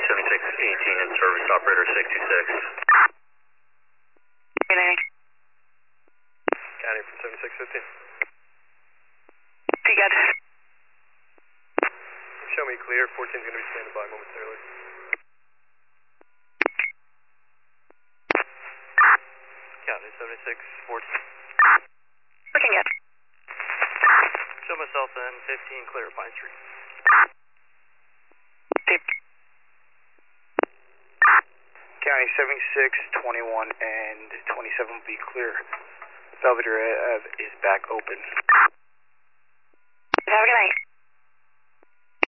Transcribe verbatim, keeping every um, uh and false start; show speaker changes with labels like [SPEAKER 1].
[SPEAKER 1] seventy-six eighteen in service, operator sixty-six.
[SPEAKER 2] Good night.
[SPEAKER 3] County from seventy-six fifteen.
[SPEAKER 2] Be good.
[SPEAKER 3] Show me clear, fourteen's going to be standing by momentarily. County seventy-six fourteen.
[SPEAKER 2] Looking good.
[SPEAKER 3] Show myself in fifteen clear, Pine Street.
[SPEAKER 2] Deep.
[SPEAKER 4] County seventy-six, twenty-one, and twenty-seven will be clear. Belvedere Ave is back open.
[SPEAKER 2] Have a good night.